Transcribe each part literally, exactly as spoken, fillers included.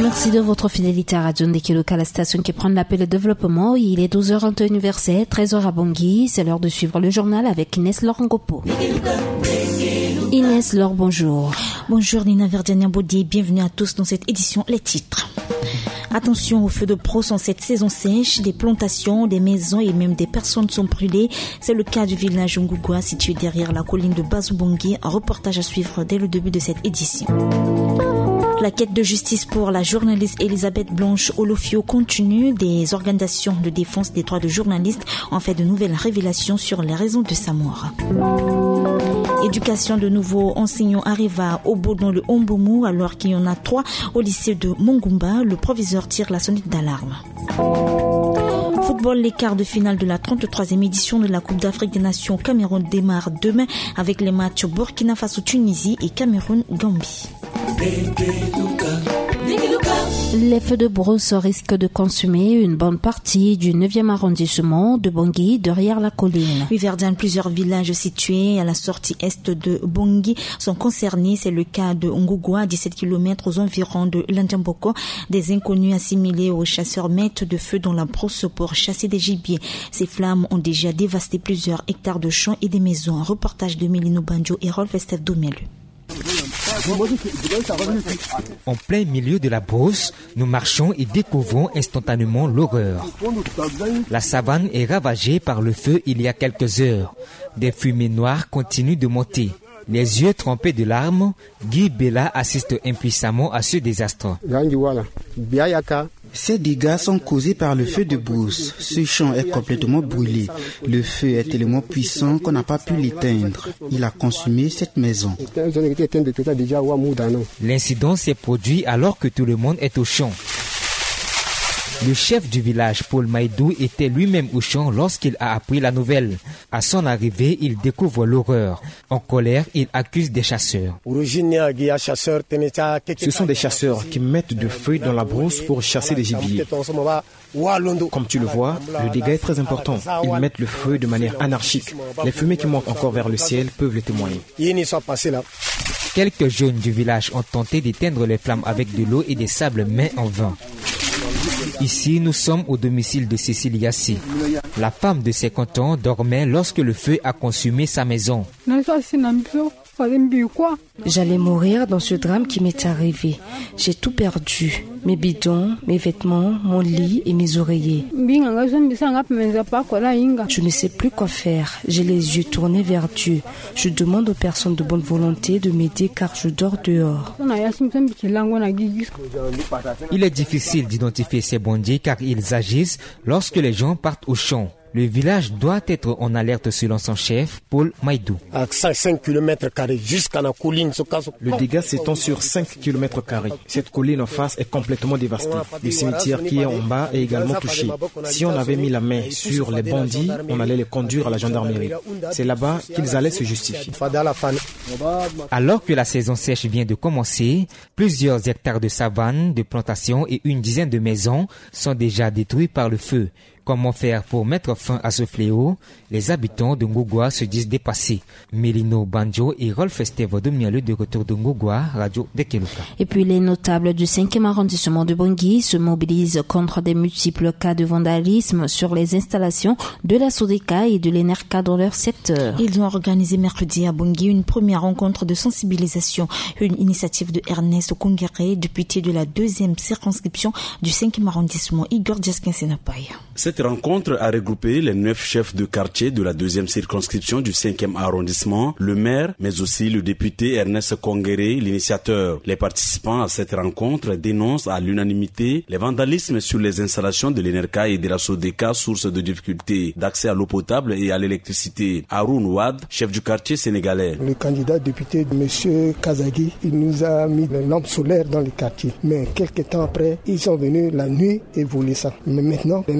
Merci de votre fidélité à Radio Ndekeloka, la station qui prend l'appel au développement. Il est douze heures en temps universel, treize heures à Bangui. C'est l'heure de suivre le journal avec Inès Lorangopo. Inès Laure, bonjour. Bonjour Nina Verdiania Baudier, bienvenue à tous dans cette édition. Les titres. Attention aux feux de brousse en cette saison sèche, des plantations, des maisons et même des personnes sont brûlées. C'est le cas du village Ngougoua situé derrière la colline de Bazou-Bangui. Un reportage à suivre dès le début de cette édition. La quête de justice pour la journaliste Elisabeth Blanche Olofio continue. Des organisations de défense des droits de journalistes ont fait de nouvelles révélations sur les raisons de sa mort. Éducation, de nouveaux enseignants arrivent à Obo dans le Omboumou alors qu'il y en a trois au lycée de Mongumba. Le proviseur tire la sonnette d'alarme. Football, les quarts de finale de la trente-troisième édition de la Coupe d'Afrique des Nations Cameroun démarre demain avec les matchs Burkina Faso-Tunisie et Cameroun-Gambie. Les feux de brousse risquent de consumer une bonne partie du neuvième arrondissement de Bangui derrière la colline. Oui, Verdun, plusieurs villages situés à la sortie est de Bangui sont concernés. C'est le cas de Ngougoua, à dix-sept kilomètres aux environs de Landjamboko. Des inconnus assimilés aux chasseurs mettent de feu dans la brousse pour chasser des gibiers. Ces flammes ont déjà dévasté plusieurs hectares de champs et des maisons. Un reportage de Milino Banjo et Rolf Estef Domelu. En plein milieu de la brousse, nous marchons et découvrons instantanément l'horreur. La savane est ravagée par le feu il y a quelques heures. Des fumées noires continuent de monter. Les yeux trempés de larmes, Guy Bella assiste impuissamment à ce désastre. Ces dégâts sont causés par le feu de brousse. Ce champ est complètement brûlé. Le feu est tellement puissant qu'on n'a pas pu l'éteindre. Il a consumé cette maison. L'incident s'est produit alors que tout le monde est au champ. Le chef du village, Paul Maïdou, était lui-même au champ lorsqu'il a appris la nouvelle. À son arrivée, il découvre l'horreur. En colère, il accuse des chasseurs. Ce sont des chasseurs qui mettent du feu dans la brousse pour chasser des gibiers. Comme tu le vois, le dégât est très important. Ils mettent le feu de manière anarchique. Les fumées qui montent encore vers le ciel peuvent le témoigner. Quelques jeunes du village ont tenté d'éteindre les flammes avec de l'eau et des sables, mais en vain. Ici, nous sommes au domicile de Cécile Yassé. La femme de cinquante ans dormait lorsque le feu a consumé sa maison. J'allais mourir dans ce drame qui m'est arrivé. J'ai tout perdu. Mes bidons, mes vêtements, mon lit et mes oreillers. Je ne sais plus quoi faire. J'ai les yeux tournés vers Dieu. Je demande aux personnes de bonne volonté de m'aider car je dors dehors. Il est difficile d'identifier ces bandits car ils agissent lorsque les gens partent au champ. Le village doit être en alerte selon son chef, Paul Maïdou. Le dégât s'étend sur cinq kilomètres carrés. Cette colline en face est complètement dévastée. Le cimetière qui est en bas est également touché. Si on avait mis la main sur les bandits, on allait les conduire à la gendarmerie. C'est là-bas qu'ils allaient se justifier. Alors que la saison sèche vient de commencer, plusieurs hectares de savane, de plantations et une dizaine de maisons sont déjà détruits par le feu. Comment faire pour mettre fin à ce fléau? Les habitants de Ngougoua se disent dépassés. Mélino Banjo et Rolf Esteve Domialeux de retour de Ngougoua, Radio Ndekeloka. Et puis les notables du cinquième arrondissement de Bangui se mobilisent contre des multiples cas de vandalisme sur les installations de la Sodeka et de l'Enerca dans leur secteur. Ils ont organisé mercredi à Bangui une première rencontre de sensibilisation, une initiative de Ernest Kongere, député de la deuxième circonscription du cinquième arrondissement, Igor Diaskin-Senapay. Cette rencontre a regroupé les neuf chefs de quartier de la deuxième circonscription du cinquième arrondissement, le maire, mais aussi le député Ernest Kongere, l'initiateur. Les participants à cette rencontre dénoncent à l'unanimité les vandalismes sur les installations de l'Enerca et de la Sodeka, source de difficultés d'accès à l'eau potable et à l'électricité. Haroun Ouad, chef du quartier sénégalais. Le candidat député, M. Kazagui, il nous a mis les lampes solaires dans le quartier. Mais quelques temps après, ils sont venus la nuit et voulaient ça. Mais maintenant, l'Enerca commence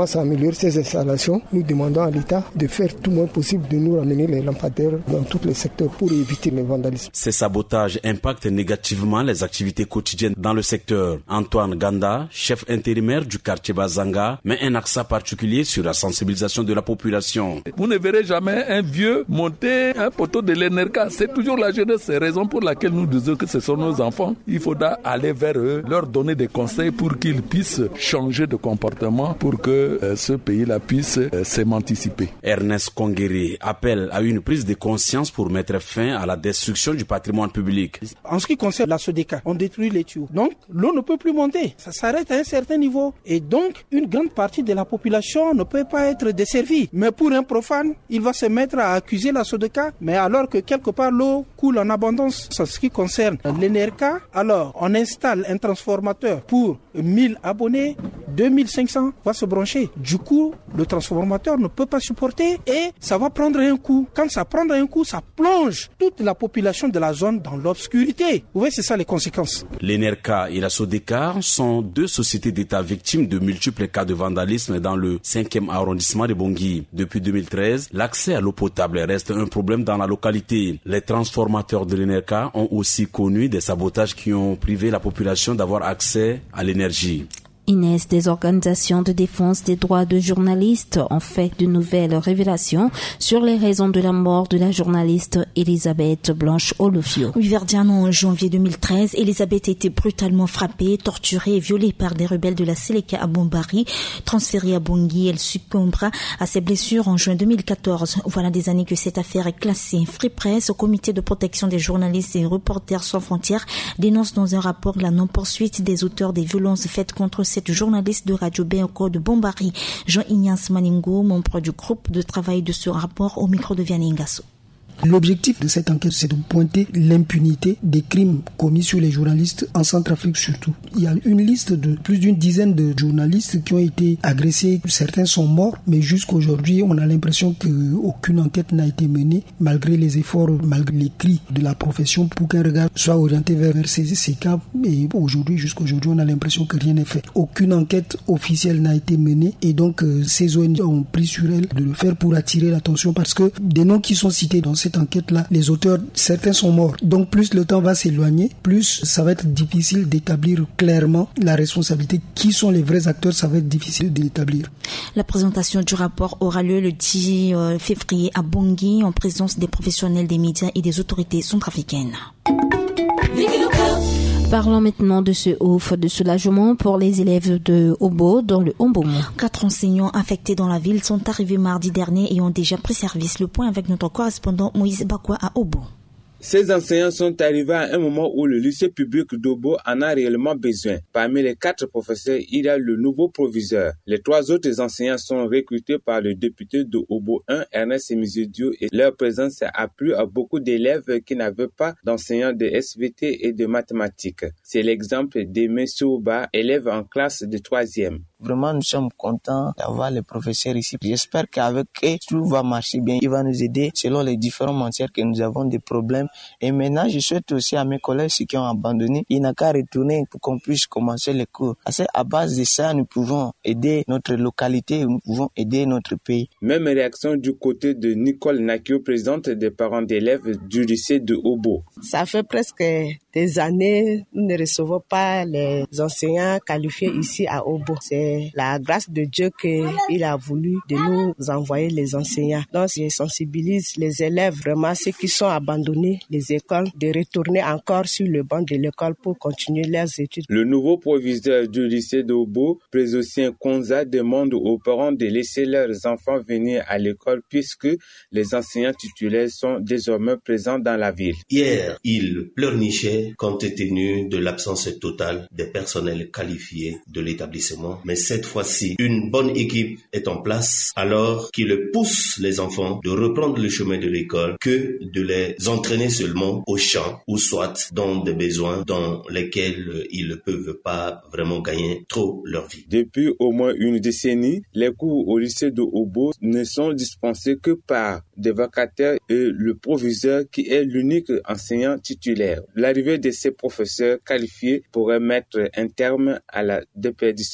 commence à améliorer ces installations, nous demandons à l'État de faire tout le moins possible de nous ramener les lampadaires dans tous les secteurs pour éviter le vandalisme. Ces sabotages impactent négativement les activités quotidiennes dans le secteur. Antoine Ganda, chef intérimaire du quartier Bazanga, met un accent particulier sur la sensibilisation de la population. Vous ne verrez jamais un vieux monter un poteau de l'E N R K. C'est toujours la jeunesse. C'est la raison pour laquelle nous disons que ce sont nos enfants. Il faudra aller vers eux, leur donner des conseils pour qu'ils puissent changer de comportement pour que euh, ce pays-là puisse euh, s'émanciper. Ernest Kongere appelle à une prise de conscience pour mettre fin à la destruction du patrimoine public. En ce qui concerne la SODECA, on détruit les tuyaux. Donc, l'eau ne peut plus monter. Ça s'arrête à un certain niveau. Et donc, une grande partie de la population ne peut pas être desservie. Mais pour un profane, il va se mettre à accuser la SODECA, mais alors que quelque part l'eau coule en abondance. En ce qui concerne l'E N R K, alors on installe un transformateur pour mille abonnés, deux mille cinq cents va se brancher. Du coup, le transformateur ne peut pas supporter et ça va prendre un coup. Quand ça prend un coup, ça plonge toute la population de la zone dans l'obscurité. Vous voyez, c'est ça les conséquences. L'E N R K et la SODECA sont deux sociétés d'État victimes de multiples cas de vandalisme dans le cinquième arrondissement de Bangui. Depuis deux mille treize, l'accès à l'eau potable reste un problème dans la localité. Les transformateurs de l'E N R K ont aussi connu des sabotages qui ont privé la population d'avoir accès à l'énergie. Inès, des organisations de défense des droits de journalistes ont fait de nouvelles révélations sur les raisons de la mort de la journaliste Elisabeth Blanche Olofio. Oui, Verdiane, en janvier deux mille treize, Elisabeth a été brutalement frappée, torturée et violée par des rebelles de la Seleka à Bombari. Transférée à Bangui, elle succombera à ses blessures en juin deux mille quatorze. Voilà des années que cette affaire est classée. Free Press, au comité de protection des journalistes et reporters sans frontières, dénonce dans un rapport la non-poursuite des auteurs des violences faites contre cette journaliste de Radio Béoko de Bombari. Jean-Ignace Maningo, membre du groupe de travail de ce rapport, au micro de Vianney Ngasso. L'objectif de cette enquête, c'est de pointer l'impunité des crimes commis sur les journalistes en Centrafrique surtout. Il y a une liste de plus d'une dizaine de journalistes qui ont été agressés. Certains sont morts, mais jusqu'aujourd'hui, on a l'impression qu'aucune enquête n'a été menée, malgré les efforts, malgré les cris de la profession pour qu'un regard soit orienté vers ces, ces cas. Et aujourd'hui, jusqu'aujourd'hui, on a l'impression que rien n'est fait. Aucune enquête officielle n'a été menée et donc euh, ces O N G ont pris sur elles de le faire pour attirer l'attention parce que des noms qui sont cités dans cette enquête-là, les auteurs, certains sont morts. Donc plus le temps va s'éloigner, plus ça va être difficile d'établir clairement la responsabilité. Qui sont les vrais acteurs, ça va être difficile d'établir. La présentation du rapport aura lieu le dix février à Bangui en présence des professionnels des médias et des autorités centrafricaines. Parlons maintenant de ce offre de soulagement pour les élèves de Obo dans le Ombomo. Quatre enseignants affectés dans la ville sont arrivés mardi dernier et ont déjà pris service. Le point avec notre correspondant Moïse Bakwa à Obo. Ces enseignants sont arrivés à un moment où le lycée public d'Obo en a réellement besoin. Parmi les quatre professeurs, il y a le nouveau proviseur. Les trois autres enseignants sont recrutés par le député de Obo un, Ernest Semizidio, et leur présence a plu à beaucoup d'élèves qui n'avaient pas d'enseignants de S V T et de mathématiques. C'est l'exemple d'Aimé Souba, élève en classe de troisième. Vraiment, nous sommes contents d'avoir les professeurs ici. J'espère qu'avec eux, tout va marcher bien. Il va nous aider selon les différentes matières que nous avons des problèmes. Et maintenant, je souhaite aussi à mes collègues ceux qui ont abandonné, il n'a qu'à retourner pour qu'on puisse commencer les cours. Parce qu'à base de ça, nous pouvons aider notre localité, nous pouvons aider notre pays. Même réaction du côté de Nicole Nakio, présidente des parents d'élèves du lycée de Obo. Ça fait presque des années, nous ne recevons pas les enseignants qualifiés ici à Obo. C'est la grâce de Dieu qu'il a voulu de nous envoyer les enseignants. Donc, je sensibilise les élèves, vraiment ceux qui sont abandonnés, les écoles, de retourner encore sur le banc de l'école pour continuer leurs études. Le nouveau proviseur du lycée d'Obo, Présocien Konza, demande aux parents de laisser leurs enfants venir à l'école puisque les enseignants titulaires sont désormais présents dans la ville. Hier, il pleurnichait compte tenu de l'absence totale des personnels qualifiés de l'établissement. Mais cette fois-ci, une bonne équipe est en place alors qu'il pousse les enfants de reprendre le chemin de l'école que de les entraîner seulement au champ ou soit dans des besoins dans lesquels ils ne peuvent pas vraiment gagner trop leur vie. Depuis au moins une décennie, les cours au lycée de Obo ne sont dispensés que par des vacataires et le proviseur qui est l'unique enseignant titulaire. L'arrivée de ces professeurs qualifiés pourrait mettre un terme à la déperdition scolaire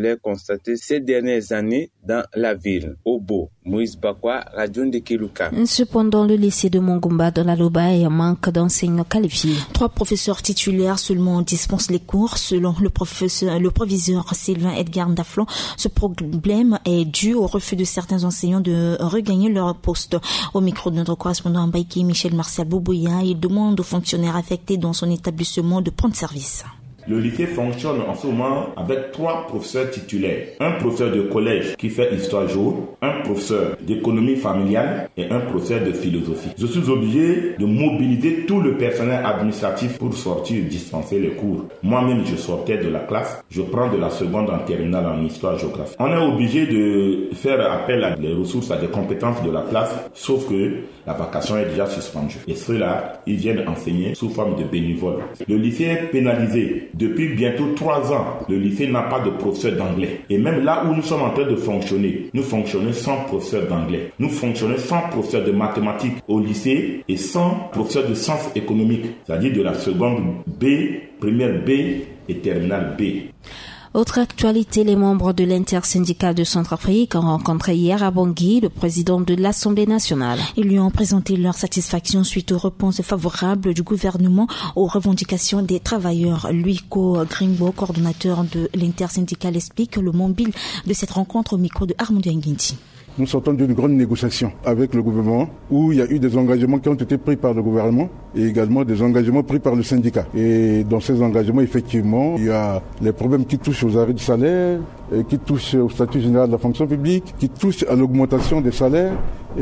scolaires constatés ces dernières années dans la ville. Obo, Moïse Bakwa, Radio Ndekeluka. Cependant, le lycée de Mongumba dans la Loba est en manque d'enseignants qualifiés. Trois professeurs titulaires seulement dispensent les cours. Selon le professeur, le proviseur Sylvain Edgar Ndaflon, ce problème est dû au refus de certains enseignants de regagner leur poste. Au micro de notre correspondant Mbaïki, Michel Martial Boubouya, il demande aux fonctionnaires affectés dans son établissement de prendre service. Le lycée fonctionne en ce moment avec trois professeurs titulaires. Un professeur de collège qui fait histoire géo, un professeur d'économie familiale et un professeur de philosophie. Je suis obligé de mobiliser tout le personnel administratif pour sortir et dispenser les cours. Moi-même, je sortais de la classe. Je prends de la seconde en terminale en histoire-géographie. On est obligé de faire appel à des ressources, à des compétences de la classe, sauf que la vacation est déjà suspendue. Et ceux-là, ils viennent enseigner sous forme de bénévoles. Le lycée est pénalisé. Depuis bientôt trois ans, le lycée n'a pas de professeur d'anglais. Et même là où nous sommes en train de fonctionner, nous fonctionnons sans professeur d'anglais. Nous fonctionnons sans professeur de mathématiques au lycée et sans professeur de sciences économiques, c'est-à-dire de la seconde B, première B et terminale B. Autre actualité, les membres de l'intersyndicale de Centrafrique ont rencontré hier à Bangui le président de l'Assemblée nationale. Ils lui ont présenté leur satisfaction suite aux réponses favorables du gouvernement aux revendications des travailleurs. Luiko Grimbo, coordonnateur de l'intersyndicale, explique le mobile de cette rencontre au micro de Armando Nguinti. Nous sortons d'une grande négociation avec le gouvernement où il y a eu des engagements qui ont été pris par le gouvernement et également des engagements pris par le syndicat. Et dans ces engagements, effectivement, il y a les problèmes qui touchent aux arrêts de salaire, qui touchent au statut général de la fonction publique, qui touchent à l'augmentation des salaires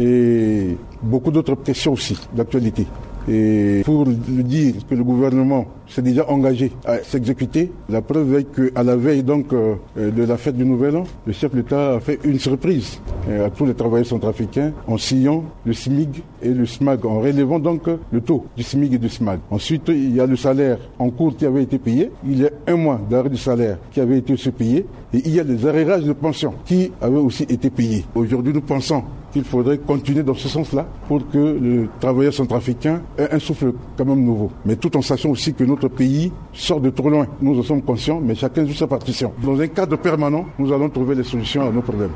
et beaucoup d'autres questions aussi d'actualité. Et pour le dire que le gouvernement s'est déjà engagé à s'exécuter, la preuve est qu'à la veille donc euh, de la fête du Nouvel An, le chef de l'État a fait une surprise euh, à tous les travailleurs centrafricains en siglant le S M I G et le S M A G, en relevant donc le taux du S M I G et du S M A G. Ensuite, il y a le salaire en cours qui avait été payé, il y a un mois d'arrêt du salaire qui avait été aussi payé, et il y a des arrérages de pension qui avaient aussi été payés. Aujourd'hui, nous pensons qu'il faudrait continuer dans ce sens-là pour que le travailleur centrafricain ait un souffle quand même nouveau. Mais tout en sachant aussi que notre pays sort de trop loin. Nous en sommes conscients, mais chacun joue sa partition. Dans un cadre permanent, nous allons trouver les solutions à nos problèmes.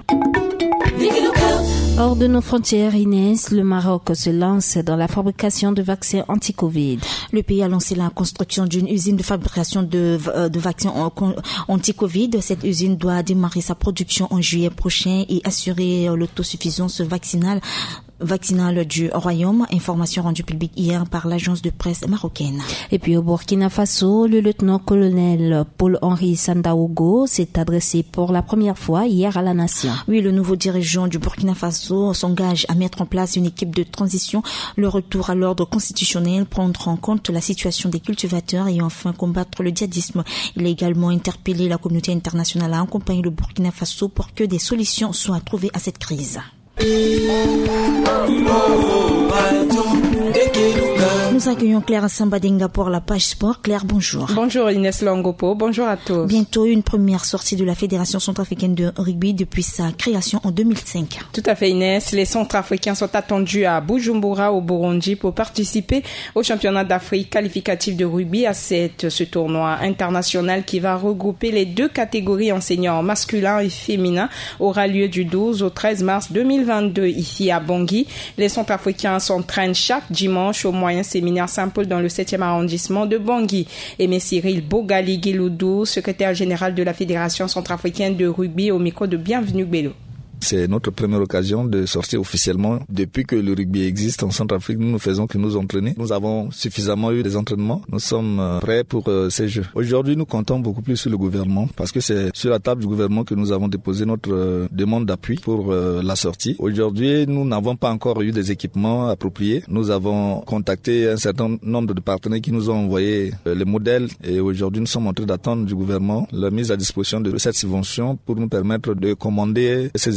Hors de nos frontières, Inès, le Maroc se lance dans la fabrication de vaccins anti-Covid. Le pays a lancé la construction d'une usine de fabrication de, de vaccins anti-Covid. Cette usine doit démarrer sa production en juillet prochain et assurer l'autosuffisance vaccinale vaccinale du Royaume. Information rendue publique hier par l'agence de presse marocaine. Et puis au Burkina Faso, le lieutenant-colonel Paul-Henri Sandaogo s'est adressé pour la première fois hier à la nation. Oui, le nouveau dirigeant du Burkina Faso s'engage à mettre en place une équipe de transition, le retour à l'ordre constitutionnel, prendre en compte la situation des cultivateurs et enfin combattre le djihadisme. Il a également interpellé la communauté internationale à accompagner le Burkina Faso pour que des solutions soient trouvées à cette crise. Nous accueillons Claire Sambadenga pour la page sport. Claire, bonjour. Bonjour Inès Longopo, bonjour à tous. Bientôt une première sortie de la Fédération centrafricaine de rugby depuis sa création en deux mille cinq. Tout à fait Inès, les Centrafricains sont attendus à Bujumbura au Burundi pour participer au championnat d'Afrique qualificatif de rugby à sept, ce tournoi international qui va regrouper les deux catégories enseignants masculins et féminins aura lieu du douze au treize mars deux mille vingt-deux ici à Bangui. Les Centrafricains s'entraînent chaque dimanche au moyen séminaire Saint-Paul dans le septième arrondissement de Bangui. Aimé Cyril Bogali Guiloudou, secrétaire général de la Fédération centrafricaine de rugby, au micro de Bienvenue Bello. C'est notre première occasion de sortir officiellement. Depuis que le rugby existe en Centrafrique, nous ne faisons que nous entraîner. Nous avons suffisamment eu des entraînements. Nous sommes prêts pour euh, ces jeux. Aujourd'hui, nous comptons beaucoup plus sur le gouvernement parce que c'est sur la table du gouvernement que nous avons déposé notre euh, demande d'appui pour euh, la sortie. Aujourd'hui, nous n'avons pas encore eu des équipements appropriés. Nous avons contacté un certain nombre de partenaires qui nous ont envoyé euh, les modèles et aujourd'hui, nous sommes en train d'attendre du gouvernement la mise à disposition de cette subvention pour nous permettre de commander ces équipements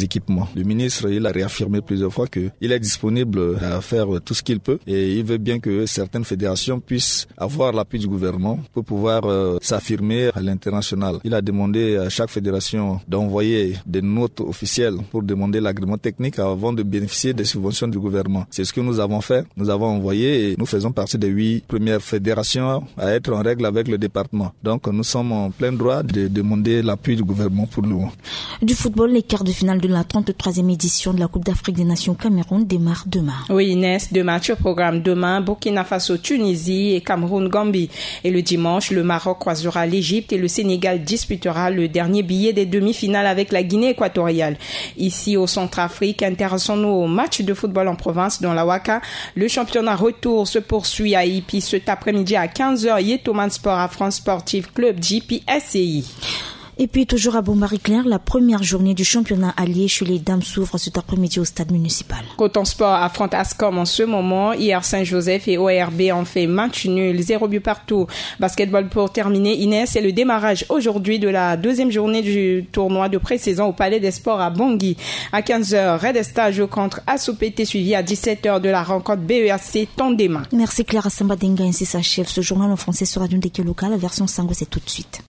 équipements. Le ministre, il a réaffirmé plusieurs fois qu'il est disponible à faire tout ce qu'il peut et il veut bien que certaines fédérations puissent avoir l'appui du gouvernement pour pouvoir euh, s'affirmer à l'international. Il a demandé à chaque fédération d'envoyer des notes officielles pour demander l'agrément technique avant de bénéficier des subventions du gouvernement. C'est ce que nous avons fait. Nous avons envoyé et nous faisons partie des huit premières fédérations à être en règle avec le département. Donc nous sommes en plein droit de demander l'appui du gouvernement pour le moment. Du football, les quarts de finale de la trente-troisième édition de la Coupe d'Afrique des Nations Cameroun démarrent demain. Oui, Inès, deux matchs au programme demain, Burkina Faso, Tunisie et Cameroun, Gambie. Et le dimanche, le Maroc croisera l'Égypte et le Sénégal disputera le dernier billet des demi-finales avec la Guinée équatoriale. Ici, au Centrafrique, intéressons-nous au match de football en province dans la Ouaka. Le championnat retour se poursuit à Ipi cet après-midi à quinze heures. Yetoman Sport à France Sportive Club J P S C I. Et puis toujours à Bon-Marie-Claire, la première journée du championnat allié chez les dames s'ouvre cet après-midi au stade municipal. Coton Sport affronte Ascom en ce moment. Hier, Saint-Joseph et O R B ont fait match nul, zéro but partout. Basketball pour terminer, Inès, c'est le démarrage aujourd'hui de la deuxième journée du tournoi de pré-saison au Palais des Sports à Bangui. À quinze heures, Red Star joue contre Asopété, suivi à dix-sept heures de la rencontre B E A C Tondema. Merci Clara Samba Denga, ainsi s'achève ce journal en français sur Radio Ndeke Local. La version Sango, c'est tout de suite.